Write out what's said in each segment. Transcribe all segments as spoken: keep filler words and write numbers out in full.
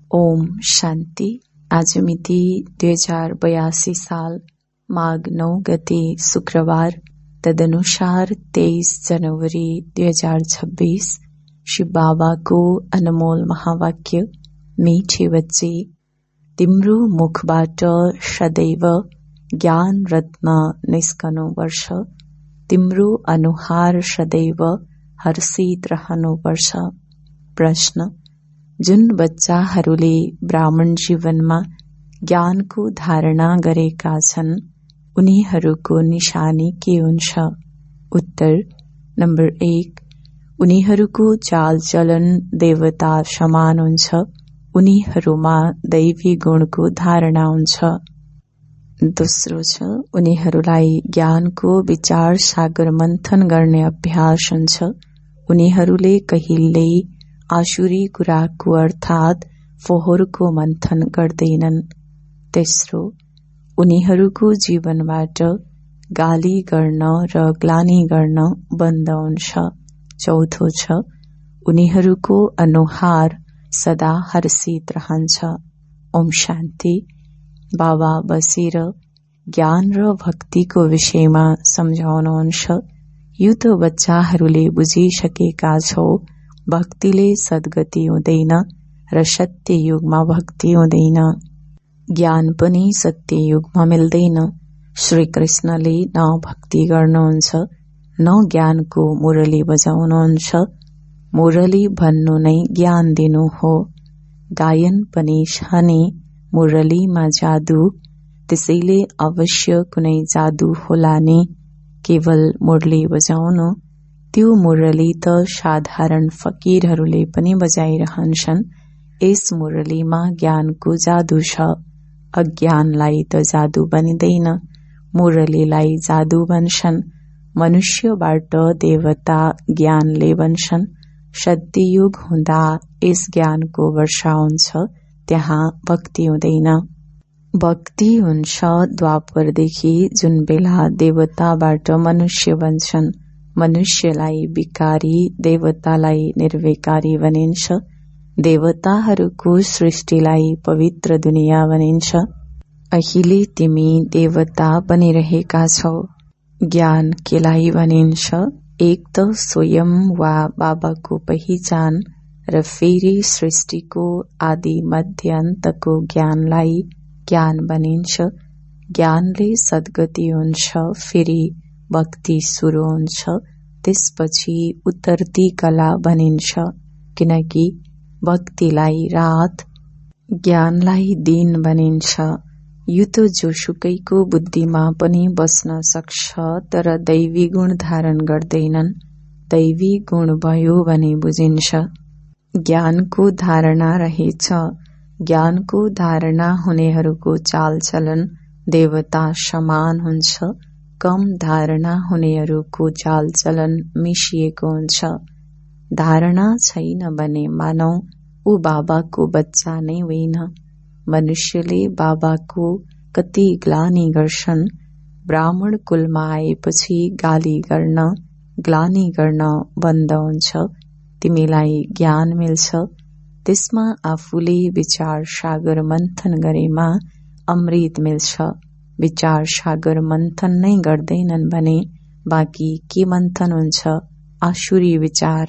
ओम शान्ति। आज मिति दुई हजार बयासी साल माघ नौ गते शुक्रबार, तदनुसार तेईस जनवरी दुई हजार छब्बीस। शिव बाबाको अनमोल महावाक्य, मीठे बच्चे, तिम्रो मुखबाट सदैव ज्ञान रत्न निस्कनुपर्छ। तिम्रो अनुहार सदैव हर्षित रहनुपर्छ। प्रश्न: जुन बच्चाहरूले ब्राह्मण जीवनमा ज्ञानको धारणा गरेका छन्, उनीहरूको निशानी के हुन्छ? उत्तर: नम्बर एक, उनीहरूको चालचलन देवता समान हुन्छ। उनीहरूमा दैवी गुणको धारणा हुन्छ। दोस्रो छ, उनीहरूलाई ज्ञानको विचार सागर मन्थन गर्ने अभ्यास हुन्छ। उनीहरूले कहिल्यै आसुरी कुराको अर्थात फोहोरको मन्थन गर्दैनन्। तेस्रो, उनीहरूको जीवनबाट गाली गर्न र ग्लानि गर्न बन्द हुन्छ। चौथो छ, उनीहरूको अनुहार सदा हर्षित रहन्छ। ओम शान्ति। बाबा बसेर ज्ञान र भक्तिको विषयमा सम्झाउनुहुन्छ। यो त बच्चाहरूले बुझिसकेका छौ, भक्तिले सद्गति हुँदैन र सत्य युगमा भक्ति हुँदैन। ज्ञान पनि सत्य युगमा मिल्दैन। श्री कृष्णले न भक्ति गर्नुहुन्छ, न ज्ञानको मुरली बजाउनुहुन्छ। मुरली भन्नु नै ज्ञान दिनु हो। गायन पनि छ नि मुरलीमा जादु, त्यसैले अवश्य कुनै जादु होला नि। केवल मुरली बजाउनु, त्यो मुरली त साधारण फकीरहरूले पनि बजाइरहन्छन्। यस मुरलीमा ज्ञानको जादु छ। अज्ञानलाई त जादु बनिँदैन, मुरलीलाई जादु भन्छन्। मनुष्यबाट देवता ज्ञानले बन्छन्। सत्ययुग हुँदा यस ज्ञानको वर्षा हुन्छ, त्यहाँ भक्ति हुँदैन। भक्ति हुन्छ द्वापरदेखि, जुन बेला देवताबाट मनुष्य बन्छन्। मनुष्यलाई विकारी, देवतालाई निर्विकारी भनिन्छ। देवताहरूको सृष्टिलाई पवित्र दुनिया भनिन्छ। अहिले तिमी देवता बनिरहेका छौ। ज्ञान केलाई भनिन्छ? एक त स्वयं वा बाबाको पहिचान र फेरि सृष्टिको आदि मध्य अन्तको ज्ञानलाई ज्ञान भनिन्छ। ज्ञानले सद्गति हुन्छ, फेरि भक्ति सुरु हुन्छ, त्यसपछि उतर्ती कला भनिन्छ। किनकि भक्तिलाई रात, ज्ञानलाई दिन भनिन्छ। यो त जोसुकैको बुद्धिमा पनि बस्न सक्छ, तर दैवी गुण धारण गर्दैनन्। दैवी गुण भयो भने बुझिन्छ। ज्ञानको धारणा रहेछ। ज्ञानको धारणा हुनेहरूको चालचलन देवता समान हुन्छ। कम धारणा हुनेहरूको चालचलन मिसिएको हुन्छ। धारणा छैन भने मानौ ऊ बाबाको बच्चा नै होइन। मनुष्यले बाबाको कति ग्लानि गर्छन्। ब्राह्मण कुलमा आएपछि गाली गर्न, ग्लानि गर्न बन्द हुन्छ। तिमीलाई ज्ञान मिल्छ, त्यसमा आफूले विचार सागर मन्थन गरेमा अमृत मिल्छ। विचार सागर मन्थन नै गर्दैनन् भने बाँकी के मन्थन हुन्छ? आसुरी विचार।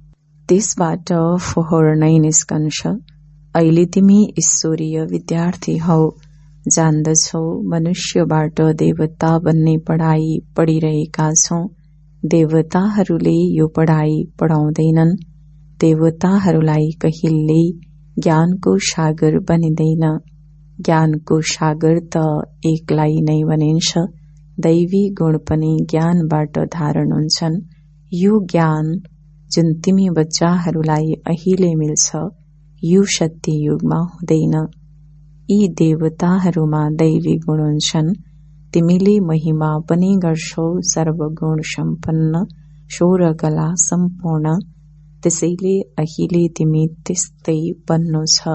त्यसबाट फोहोर नै निस्कन्छ। अहिले तिमी ईश्वरीय विद्यार्थी हौ। जान्दछौ मनुष्यबाट देवता बन्ने पढाइ पढिरहेका छौ। देवताहरूले यो पढाइ पढाउँदैनन्। देवताहरूलाई कहिल्यै ज्ञानको सागर बनिँदैन। ज्ञानको सागर त एकलाई नै भनिन्छ। दैवी गुण पनि ज्ञानबाट धारण हुन्छन्। यो ज्ञान जुन तिमी बच्चाहरूलाई अहिले मिल्छ, यो सत्य युगमा हुँदैन। यी देवताहरूमा दैवी गुण हुन्छन्। तिमीले महिमा पनि गर्छौ सर्वगुण सम्पन्न, शौर्य कला सम्पूर्ण। त्यसैले अहिले तिमी त्यस्तै बन्नु छ।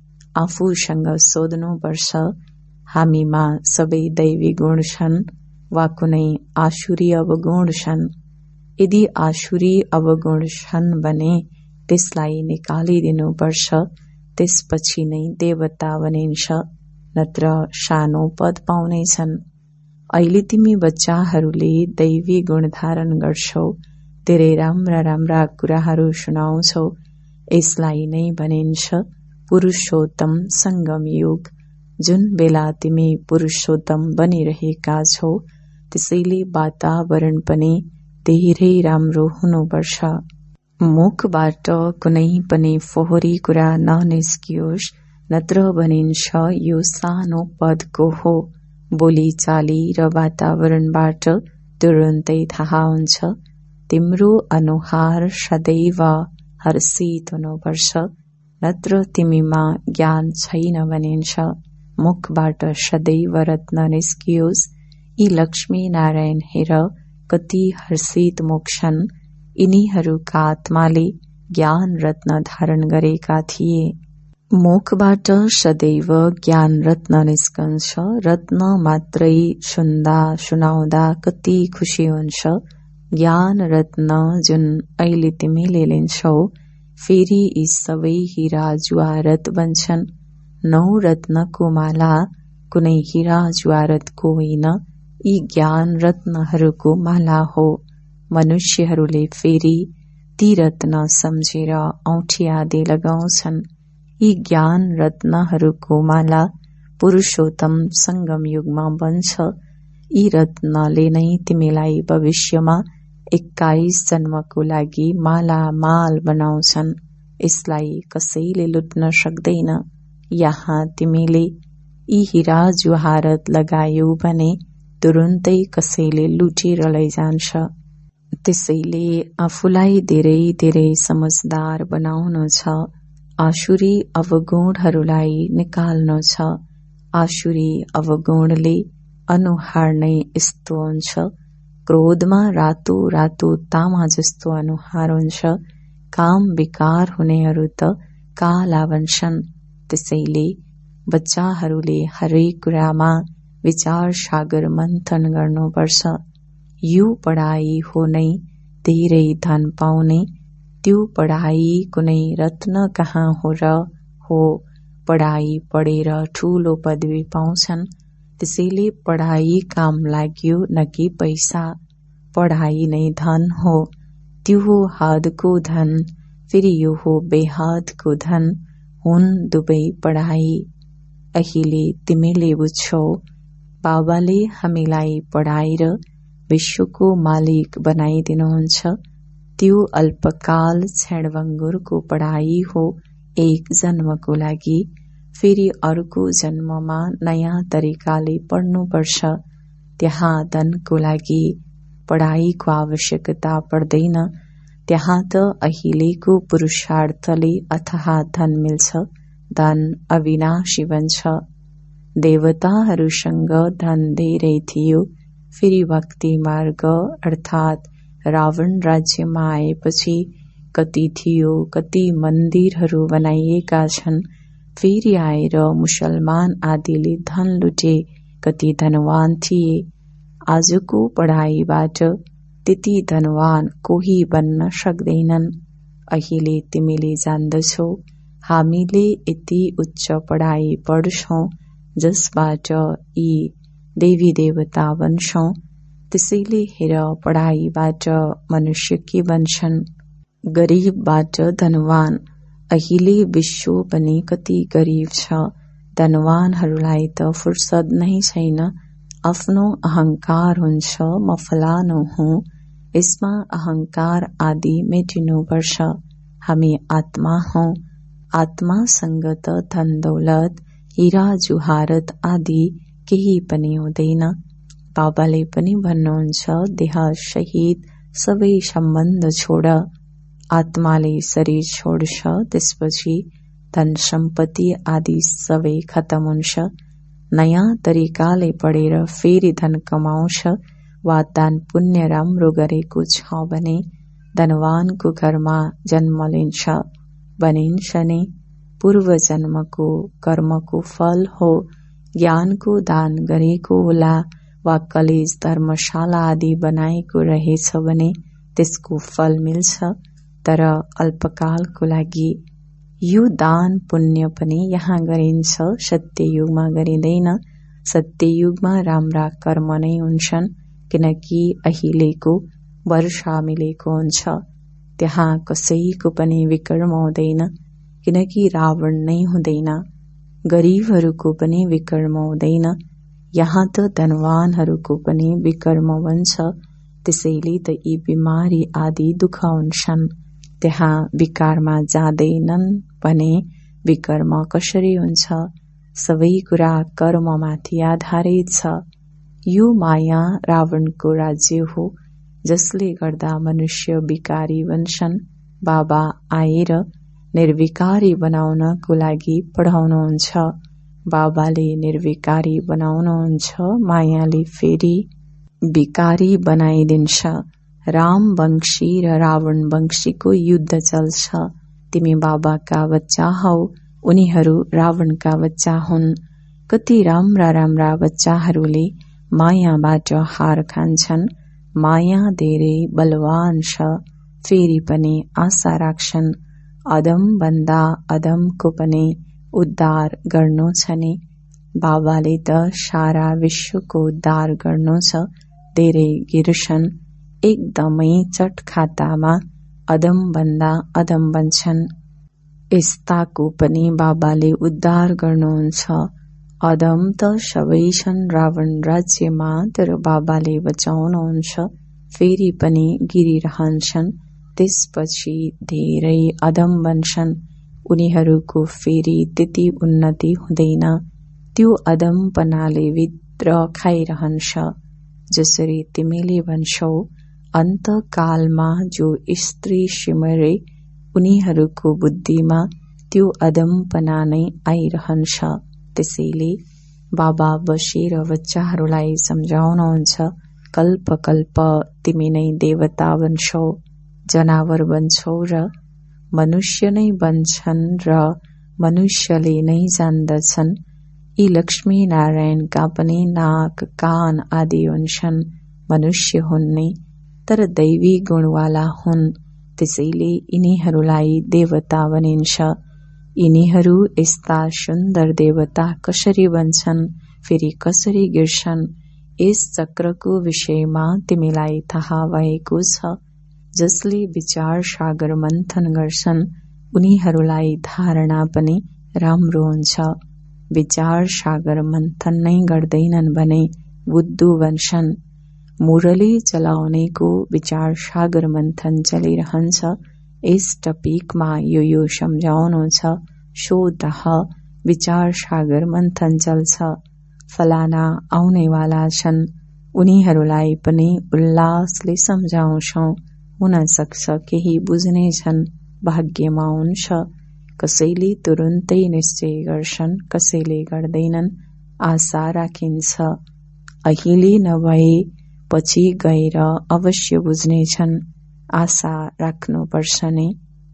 आफूसँग सोध्नुपर्छ, हामीमा सबै दैवी गुण छन् वा कुनै आसुरी अवगुण छन्? यदि आसुरी अवगुण छन् भने त्यसलाई निकालिदिनुपर्छ। त्यसपछि नै देवता बनिन्छ, नत्र सानो पद पाउनेछन्। अहिले तिमी बच्चाहरूले दैवी गुण धारण गर्छौ, धेरै राम्रा राम्रा कुराहरू सुनाउँछौ। यसलाई नै भनिन्छ पुरुषोत्तम संगम युग। जुन बेला तिमी पुरुषोत्तम बनिरहेका छौ, त्यसैले वातावरण पनि धेरै राम्रो हुनुपर्छ। मुखबाट कुनै पनि फोहोरी कुरा ननिस्कियोस्, नत्र भनिन्छ यो सानो पदको हो। बोलीचाली र वातावरणबाट तुरुन्तै थाहा हुन्छ। तिम्रो अनुहार सदैव हर्षित हुनुपर्छ, नत्र तिमीमा ज्ञान छैन भनिन्छ। मुखबाट सदैव रत्न निस्कियोस्। यी लक्ष्मी नारायण हेर कति हर्षित मुख छन्। यिनीहरूका आत्माले ज्ञान रत्न धारण गरेका थिए। मुखबाट सदैव ज्ञान रत्न निस्कन्छ। रत्न मात्रै सुन्दा सुनाउँदा कति खुसी हुन्छ। ज्ञान रत्न जुन अहिले तिमीले लिन्छौ, फेरि यी सबै हिरा जुवारत बन्छन्। नौ रत्नको माला कुनै हिरा जुवारतको होइन, यी ज्ञान रत्नहरूको माला हो। मनुष्यहरूले फेरि ती रत्न सम्झेर औँठी आदि लगाउँछन्। यी ज्ञान रत्नहरूको माला पुरुषोत्तम संगम युगमा बन्छ। यी रत्नले नै तिमीलाई भविष्यमा एक्काइस जन्मको लागि माला माल बनाउँछन्। यसलाई कसैले लुट्न सक्दैन। यहाँ तिमीले यी हिरा जुहारत लगायौ भने तुरुन्तै कसैले लुटेर लैजान्छ। त्यसैले आफूलाई धेरै धेरै समझदार बनाउनु छ। आसुरी अवगुणहरूलाई निकाल्नु छ। आसुरी अवगुणले अनुहार नै यस्तो हुन्छ। क्रोधमा रातो रातो तामा जस्तो अनुहार हुन्छ। काम विकार हुनेहरू त काला बन्छन्। त्यसैले बच्चाहरूले हरेक कुरामा विचार सागर मन्थन गर्नुपर्छ। यो पढाइ हो नै धेरै धन पाउने। त्यो पढाइ कुनै रत्न कहाँ हो र हो। पढाइ पढेर ठूलो पदवी पाउँछन्। त्यसैले पढाइ काम लाग्यो न कि पैसा। पढाइ नै धन हो। त्यो हो हदको धन, फेरि यो हो बेहदको धन। हुन् दुवै पढाइ। अहिले तिमीले बुझ्छौ, बाबाले हामीलाई पढाएर विश्वको मालिक बनाइदिनुहुन्छ। त्यो अल्पकाल क्षणभङ्गुरको पढाइ हो, एक जन्मको लागि। फेरि अर्को जन्ममा नयाँ तरिकाले पढ्नुपर्छ। त्यहाँ धनको लागि पढाइको आवश्यकता पर्दैन। त्यहाँ त अहिलेको पुरुषार्थले अथाह धन मिल्छ। धन अविनाशी बन्छ। देवताहरूसँग धन धेरै थियो। फेरि भक्ति मार्ग अर्थात् रावण राज्यमा आएपछि कति थियो, कति मन्दिरहरू बनाइएका छन्। फेरि आएर मुसलमान आदिले धन लुटे, कति धनवान थिए। आजको पढाइबाट त्यति धनवान कोही बन्न सक्दैनन्। अहिले तिमीले जान्दछौ, हामीले यति उच्च पढाइ पढ्छौं जसबाट यी देवी देवता बन्छौं। त्यसैले हेर, पढाइबाट मनुष्य के बन्छन्। गरीबबाट धनवान। अहिले विश्व पनि कति गरीब छ। धनवानहरूलाई त फुर्सद नै छैन। आफ्नो अहंकार हुन्छ, म फलानु हुँ। यसमा अहंकार आदि मेटिनुपर्छ। हामी आत्मा हौं। आत्मासँग त धन दौलत, हिरा जुहारत आदि केही पनि हुँदैन। बाबाले पनि भन्नुहुन्छ, देह सहित सबै सम्बन्ध छोड। आत्माले शरीर छोड्छ, त्यसपछि धन सम्पत्ति आदि सबै खतम हुन्छ। नयाँ तरिकाले पढेर फेरि धन कमाउँछ वा दान पुण्य राम्रो गरेको छ भने धनवानको घरमा जन्म लिन्छ। भनिन्छ नि, पूर्व जन्मको कर्मको फल हो। ज्ञानको दान गरेको होला वा कलेज धर्मशाला आदि बनाएको रहेछ भने त्यसको फल मिल्छ, तर अल्पकालको लागि। यो दान पुण्य पनि यहाँ गरिन्छ, सत्ययुगमा गरिँदैन। सत्ययुगमा राम्रा कर्म नै हुन्छन्, किनकि अहिलेको वर्षा मिलेको हुन्छ। त्यहाँ कसैको पनि विकर्म हुँदैन, किनकि रावण नै हुँदैन। गरीबहरूको पनि विकर्म हुँदैन, यहाँ त धनवानहरूको पनि विकर्म हुन्छ। त्यसैले त यी बिमारी आदि दुःख हुन्छन्। त्यहाँ विकारमा जाँदैनन् भने विकर्म कसरी हुन्छ? सबै कुरा कर्ममाथि आधारित छ। यो माया रावणको राज्य हो, जसले गर्दा मनुष्य विकारी बन्छन्। बाबा आएर निर्विकारी बनाउनको लागि पढाउनुहुन्छ। बाबाले निर्विकारी बनाउनुहुन्छ, मायाले फेरि विकारी बनाइदिन्छ। राम वंशी र रावण वंशीको युद्ध चल्छ। तिमी बाबाका बच्चा हौ, उनीहरू रावणका बच्चा हुन्। कति राम्रा राम्रा बच्चाहरूले मायाबाट हार खान्छन्। माया धेरै बलवान छ, फेरि पनि आशा राख्छन्। अदम भन्दा अदमको पनि उद्धार गर्नु छ नि। बाबाले त सारा विश्वको उद्धार गर्नु छ। धेरै गिर्छन्, एकदमै चट खातामा अदम भन्दा अदम बन्छन्। यस्ताको पनि बाबाले उद्धार गर्नुहुन्छ। अदम त सबै छन् रावण राज्यमा, तर बाबाले बचाउनुहुन्छ। फेरि पनि गिरिरहन्छन्, त्यसपछि धेरै अदम बन्छन्। उनीहरूको फेरि त्यति उन्नति हुँदैन। त्यो अदमपनाले भित्र खाइरहन्छ। जसरी तिमीले भन्छौ, अन्तकालमा जो स्त्री सिमरे, उनीहरूको बुद्धिमा त्यो अदमपना नै आइरहन्छ। त्यसैले बाबा बसेर बच्चाहरूलाई सम्झाउनुहुन्छ, कल्प कल्प तिमी नै देवता बन्छौ, जनावर बन्छौ र मनुष्य नै बन्छन् र मनुष्यले नै जान्दछन्। यी लक्ष्मी नारायणका पनि नाक कान आदि हुन्छन्। मनुष्य हुन्, तर दैवी गुणवाला हुन्। त्यसैले यिनीहरूलाई देवता भनिन्छ। यिनीहरू यस्ता सुन्दर देवता कसरी बन्छन्, फेरि कसरी गिर्छन्? यस चक्रको विषयमा तिमीलाई थाहा भएको छ। जसले विचार सागर मन्थन गर्छन्, उनीहरूलाई धारणा पनि राम्रो हुन्छ। विचार सागर मन्थन नै गर्दैनन् भने बुद्धु बन्छन्। मुरली चलाउनेको विचार सागर मन्थन चलिरहन्छ। यस टपिकमा यो यो सम्झाउनु छ। शोध विचार सागर मन्थन चल्छ। फलाना आउनेवाला छन्, उनीहरूलाई पनि उल्लासले सम्झाउँछौ। हुन सक्छ केही बुझ्ने छन्, भाग्यमा हुन्छ। कसैले तुरुन्तै निश्चय गर्छन्, कसैले गर्दैनन्। आशा राखिन्छ। अहिले नभए पछि गएर अवश्य बुझ्नेछन्। आशा राख्नुपर्छ नि।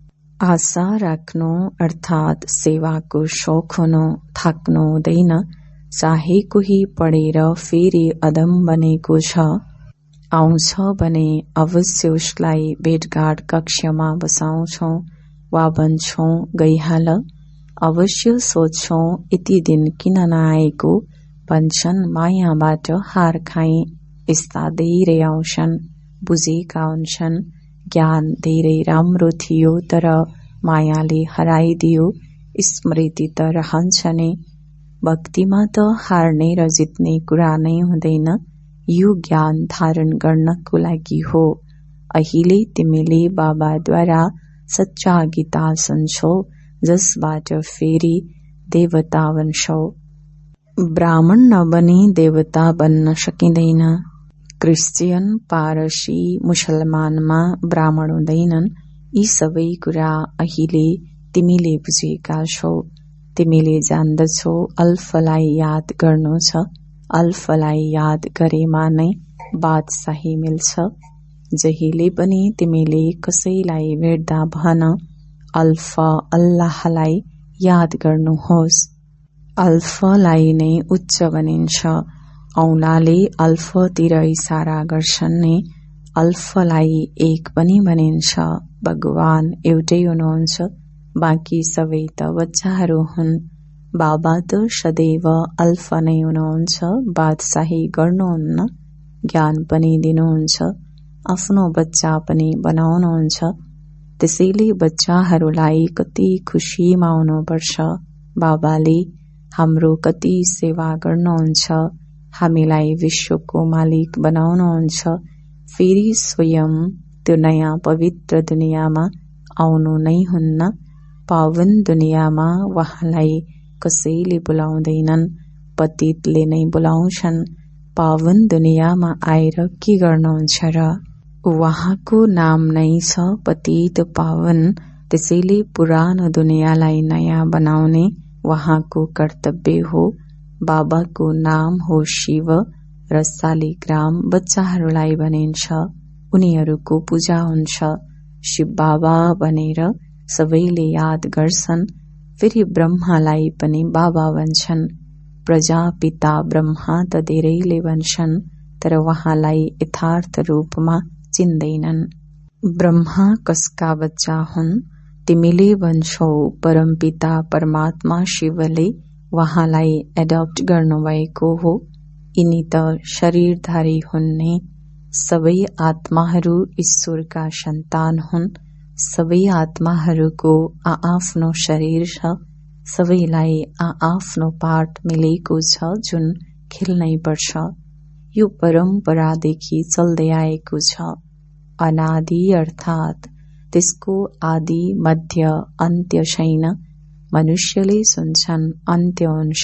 आशा राख्नु अर्थात् सेवाको शौक हुनु, थाक्नु हुँदैन। चाहे कोही पढेर फेरि अदम बनेको छ, आउँछ भने अवश्य उसलाई भेटघाट कक्षमा बसाउँछौ वा भन्छौ गइहाल। अवश्य सोध्छौ यति दिन किन नआएको, भन्छन् मायाबाट हार खाए। यस्ता धेरै आउँछन्, बुझेका हुन्छन्। ज्ञान धेरै राम्रो थियो, तर मायाले हराइदियो। स्मृति त रहन्छ नै। भक्तिमा त हार्ने र जित्ने कुरा नै हुँदैन। यो ज्ञान धारण गर्नको लागि हो। अहिले तिमीले बाबाद्वारा सच्चा गीता सुन्छौ, जसबाट फेरि देवता बन्छौ। ब्राह्मण नबनी देवता बन्न सकिँदैन। क्रिस्चियन, पारसी, मुसलमानमा ब्राह्मण हुँदैनन्। यी सबै कुरा अहिले तिमीले बुझेका छौ। तिमीले जान्दछौ अल्फलाई याद गर्नु छ। अल्फलाई याद गरेमा नै बादशाही मिल्छ। जहिले पनि तिमीले कसैलाई भेट्दा भन, अल्फ अल्लाहलाई याद गर्नुहोस्। अल्फलाई नै उच्च भनिन्छ। औंलाले अल्फतिर इसारा गर्छन् नि। अल्फलाई एक पनि भनिन्छ। भगवान एउटै हुनुहुन्छ। बाँकी सबै त बच्चाहरू हुन्। बाबा त सदैव अल्फा नै हुनुहुन्छ। बादशाही गर्नुहुन्न, ज्ञान पनि दिनुहुन्छ, आफ्नो बच्चा पनि बनाउनुहुन्छ। त्यसैले बच्चाहरूलाई कति खुशी माउनुपर्छ। बाबाले हाम्रो कति सेवा गर्नुहुन्छ, हामीलाई विश्वको मालिक बनाउनुहुन्छ। फेरि स्वयं त्यो नयाँ पवित्र दुनियाँमा आउनु नै हुन्न। पावन दुनियाँमा उहाँलाई कसैले बोलाउँदैनन्, पतितले नै बोलाउँछन्। पावन दुनियाँमा आएर के गर्नुहुन्छ र? उहाँको नाम नै छ पतित पावन। त्यसैले पुरानो दुनियाँलाई नयाँ बनाउने उहाँको कर्तव्य हो। बाबाको नाम हो शिव र शालिग्राम बच्चाहरूलाई भनिन्छ। उनीहरूको पूजा हुन्छ। शिव बाबा भनेर सबैले याद गर्छन्। फेरि ब्रह्मालाई पनि बाबा भन्छन्। प्रजापिता ब्रह्मा त धेरैले भन्छन्, तर उहाँलाई यथार्थ रूपमा चिन्दैनन्। ब्रह्मा कसका बच्चा हुन्? तिमीले भन्छौ परमपिता परमात्मा शिवले उहाँलाई एडप्ट गर्नुभएको हो। यिनी त शरीरधारी हुन्। सबै आत्माहरू ईश्वरका सन्तान हुन्। सबै आत्माहरूको आआफ्नो शरीर छ। सबैलाई आआफ्नो पाठ मिलेको छ जुन खेल्नै पर्छ। यो परम्परादेखि चल्दै आएको छ। अनादि अर्थात् त्यसको आदि मध्य अन्त्य छैन। मनुष्यले सुन्छन् अन्त्य हुन्छ,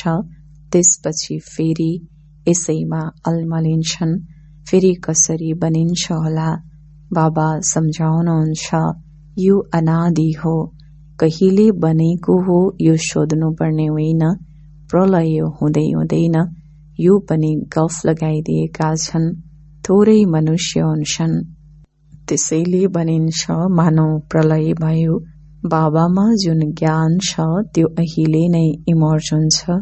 त्यसपछि फेरि यसैमा अल्मलिन्छन्। फेरि कसरी बनिन्छ होला? बाबा सम्झाउनुहुन्छ, यो अनादि हो, कहिले बनेको हो यो सोध्नु पर्ने होइन। प्रलय हुँदै हुँदैन, यो पनि गफ लगाइदिएका छन्। थोरै मनुष्य हुन्छन्, त्यसैले भनिन्छ मानौ प्रलय भयो। बाबामा जुन ज्ञान छ त्यो अहिले नै इमर्ज हुन्छ।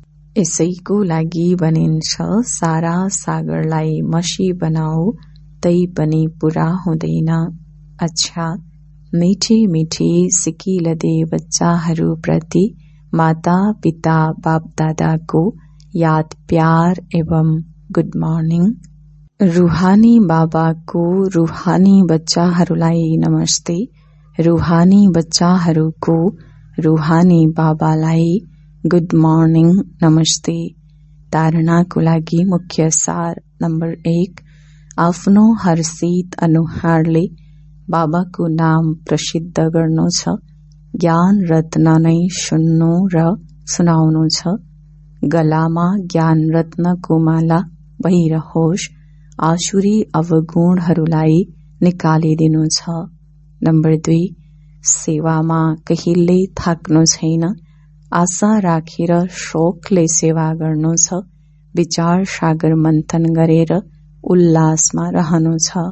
यसैको लागि भनिन्छ सारा सागरलाई मसी बनाऊ, तै पनि पूरा हुँदैन। अच्छा, मिठी मिठी सिकिलदे बच्चाहरू प्रति माता पिता बाप दादाको याद प्यार एवं गुड मर्निङ। रूहानी बाबाको रूहानी बच्चाहरूलाई नमस्ते। रूहानी बच्चाहरूको रूहानी बाबालाई गुड मर्निङ नमस्ते। धारणाको लागि मुख्य सार नम्बर एक, आफ्नो हर्षित अनुहारले बाबाको नाम प्रसिद्ध गर्नु छ। ज्ञान रत्न नै सुन्नु र सुनाउनु छ। गलामा ज्ञान रत्नको माला भइरहोस्। आसुरी अवगुणहरूलाई निकालिदिनु छ। नम्बर दुई, सेवामा कहिल्यै थाक्नु छैन। आशा राखेर शोकले सेवा गर्नु छ। विचार सागर मन्थन गरेर उल्लासमा रहनु छ।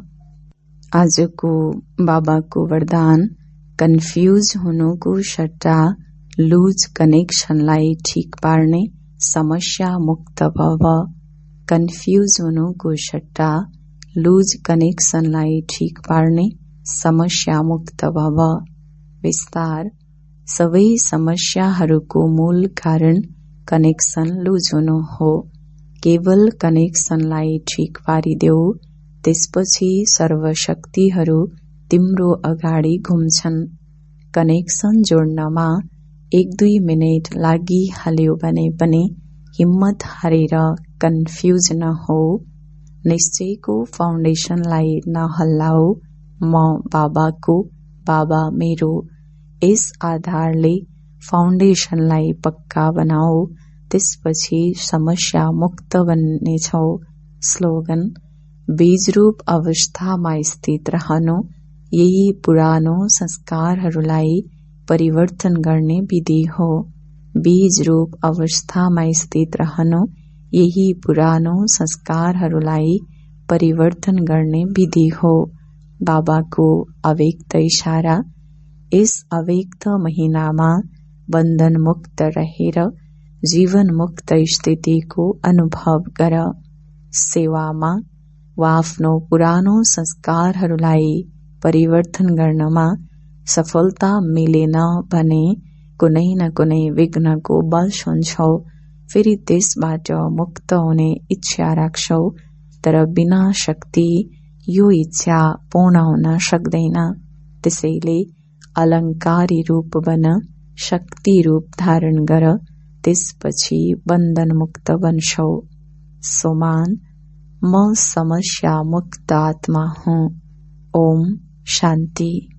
आजको बाबाको वरदान, कन्फ्युज हुनुको सट्टा लुज कनेक्सनलाई ठिक पार्ने समस्या मुक्त भव। कन्फ्युज हुनुको सट्टा लुज कनेक्सनलाई ठिक पार्ने समस्या मुक्त भव। विस्तार, सबै समस्याहरूको मूल कारण कनेक्सन लुज हुनु हो। केवल कनेक्सनलाई ठिक पारिदेऊ, त्यसपछि सर्वशक्तिहरू तिम्रो अगाडि घुम्छन्। कनेक्सन जोड्नमा एक दुई मिनट लागिहाल्यो भने पनि हिम्मत हारेर कन्फ्युज नहो। निश्चयको फाउन्डेसनलाई नहल्लाऊ। म बाबाको, बाबा मेरो। यस आधारले फाउन्डेसनलाई पक्का बनाऊ, त्यसपछि समस्या मुक्त बन्नेछौ। स्लोगन, बीजरूप अवस्थामा स्थित रहनु यही पुरानो संस्कारहरूलाई परिवर्तन गर्ने विधि हो। बीजरूप अवस्थामा स्थित रहनु यही पुरानो संस्कारहरूलाई परिवर्तन गर्ने विधि हो। बाबाको अव्यक्त इशारा, यस अव्यक्त महिनामा बन्धन मुक्त रहेर जीवन मुक्त स्थितिको अनुभव गर। सेवामा वा आफ्नो पुरानो संस्कारहरूलाई परिवर्तन गर्नमा सफलता मिलेन भने कुनै न कुनै विघ्नको वश हुन्छौ, फेरि त्यसबाट मुक्त हुने इच्छा राख्छौ, तर बिना शक्ति यो इच्छा पूर्ण हुन सक्दैन। त्यसैले अलङ्कारी रूप बन, शक्ति रूप धारण गर, त्यसपछि बन्धन मुक्त बन्छौ। सोमान म समस्या मुक्त आत्मा हुँ। ओम शान्ति।